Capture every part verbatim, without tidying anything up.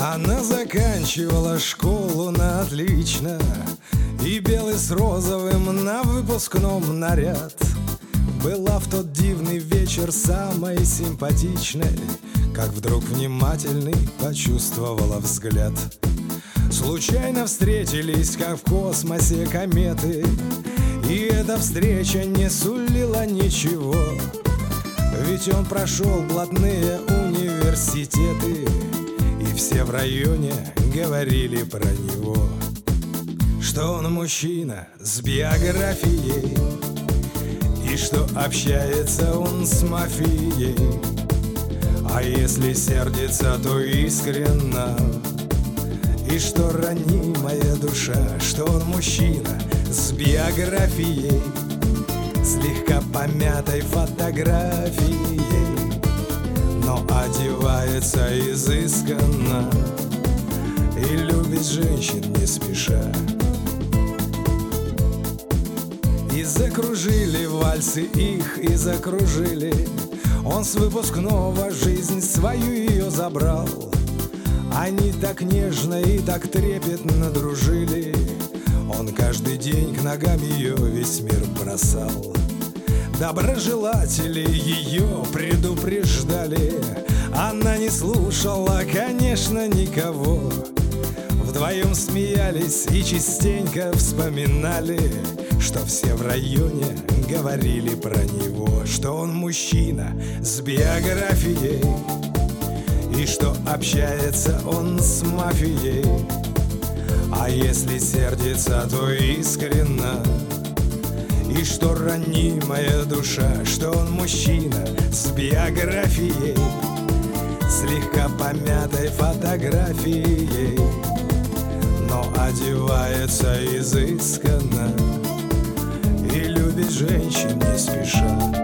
Она заканчивала школу на отлично, и белый с розовым на выпускном наряд. Была в тот дивный вечер самой симпатичной, как вдруг внимательный почувствовала взгляд. Случайно встретились, как в космосе кометы, и эта встреча не сулила ничего. Ведь он прошел блатные университеты, и все в районе говорили про него, что он мужчина с биографией, и что общается он с мафией. А если сердится, то искренно, и что ранимая душа, что он мужчина с биографией, слегка помятой фотографией, но одевается изысканно и любит женщин не спеша. И закружили вальсы их, и закружили. Он с выпускного жизнь свою ее забрал. Они так нежно и так трепетно дружили. Он каждый день к ногам ее весь мир бросал. Доброжелатели ее предупреждали, она не слушала, конечно, никого. Вдвоем смеялись и частенько вспоминали, что все в районе говорили про него, что он мужчина с биографией, и что общается он с мафией. А если сердится, то искренно, и что ранимая душа, что он мужчина с биографией, слегка помятой фотографией, но одевается изысканно и любит женщин не спеша.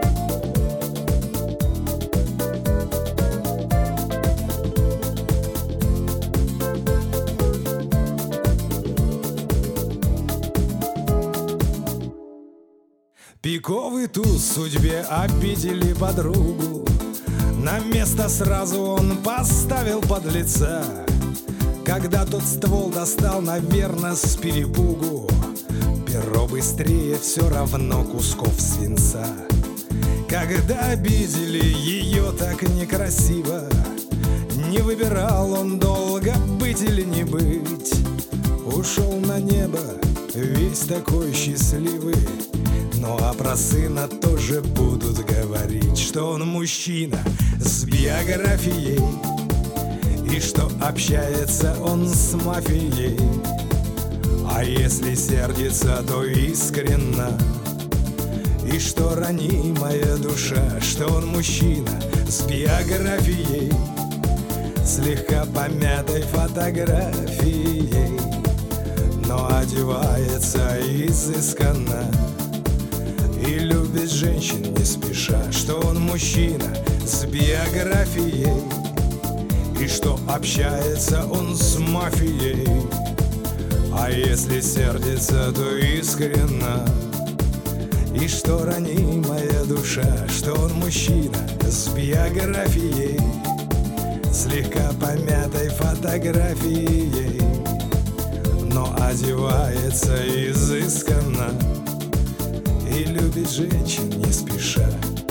Пиковый туз судьбе обидели подругу, на место сразу он поставил подлеца. Когда тот ствол достал, наверно, с перепугу, перо быстрее все равно кусков свинца. Когда обидели ее так некрасиво, не выбирал он долго, быть или не быть. Ушел на небо весь такой счастливый. Ну а про сына тоже будут говорить, что он мужчина с биографией, и что общается он с мафией. А если сердится, то искренно, и что ранимая душа, что он мужчина с биографией, слегка помятой фотографией, но одевается изысканно и любит женщин не спеша, что он мужчина с биографией, и что общается он с мафией. А если сердится, то искренно, и что ранимая душа, что он мужчина с биографией, слегка помятой фотографией, но одевается изысканно и любит женщин не спеша.